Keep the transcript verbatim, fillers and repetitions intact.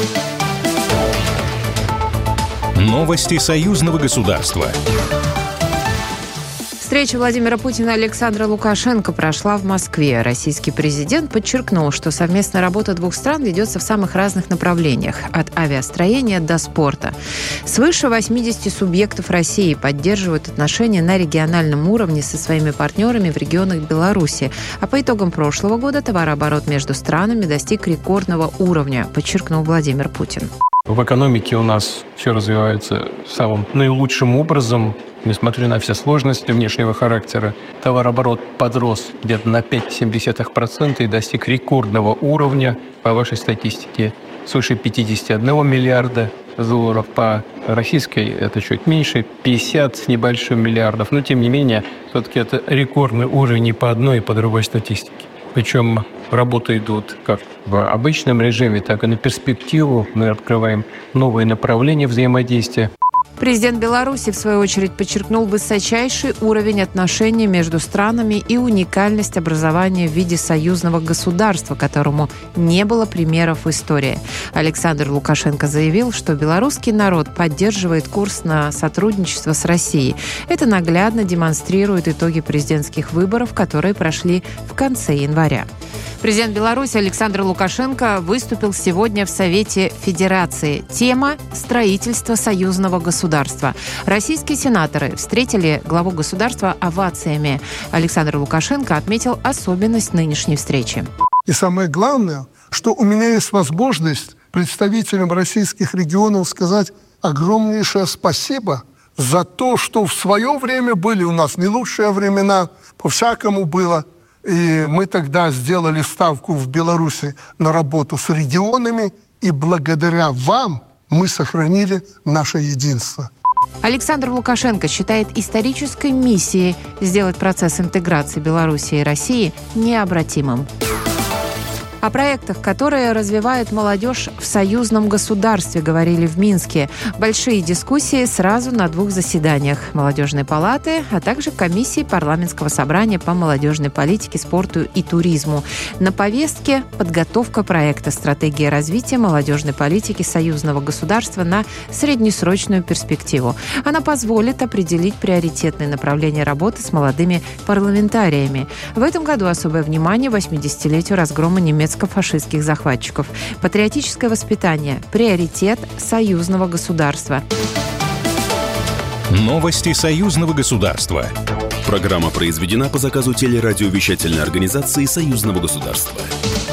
Новости союзного государства. Встреча Владимира Путина и Александра Лукашенко прошла в Москве. Российский президент подчеркнул, что совместная работа двух стран ведется в самых разных направлениях – от авиастроения до спорта. Свыше восьмидесяти субъектов России поддерживают отношения на региональном уровне со своими партнерами в регионах Беларуси. А по итогам прошлого года товарооборот между странами достиг рекордного уровня, подчеркнул Владимир Путин. В экономике у нас все развивается самым наилучшим образом, несмотря на все сложности внешнего характера. Товарооборот подрос где-то на пять целых семь десятых процента и достиг рекордного уровня, по вашей статистике, свыше пятьдесят один миллиарда долларов. По российской это чуть меньше, пятьдесят с небольшим миллиардов. Но, тем не менее, все-таки это рекордный уровень и по одной, и по другой статистике. Причем работы идут как в обычном режиме, так и на перспективу. Мы открываем новые направления взаимодействия. Президент Беларуси, в свою очередь, подчеркнул высочайший уровень отношений между странами и уникальность образования в виде союзного государства, которому не было примеров в истории. Александр Лукашенко заявил, что белорусский народ поддерживает курс на сотрудничество с Россией. Это наглядно демонстрирует итоги президентских выборов, которые прошли в конце января. Президент Беларуси Александр Лукашенко выступил сегодня в Совете Федерации. Тема – строительство союзного государства. Российские сенаторы встретили главу государства овациями. Александр Лукашенко отметил особенность нынешней встречи. И самое главное, что у меня есть возможность представителям российских регионов сказать огромнейшее спасибо за то, что в свое время были у нас не лучшие времена, по-всякому было. И мы тогда сделали ставку в Беларуси на работу с регионами, и благодаря вам мы сохранили наше единство. Александр Лукашенко считает исторической миссией сделать процесс интеграции Беларуси и России необратимым. О проектах, которые развивают молодежь в союзном государстве, говорили в Минске. Большие дискуссии сразу на двух заседаниях Молодежной палаты, а также комиссии парламентского собрания по молодежной политике, спорту и туризму. На повестке подготовка проекта «Стратегия развития молодежной политики союзного государства на среднесрочную перспективу». Она позволит определить приоритетные направления работы с молодыми парламентариями. В этом году особое внимание восьмидесятилетию разгрома немецкого фашистских захватчиков. Патриотическое воспитание – приоритет союзного государства. Новости союзного государства. Программа произведена по заказу телерадиовещательной организации союзного государства.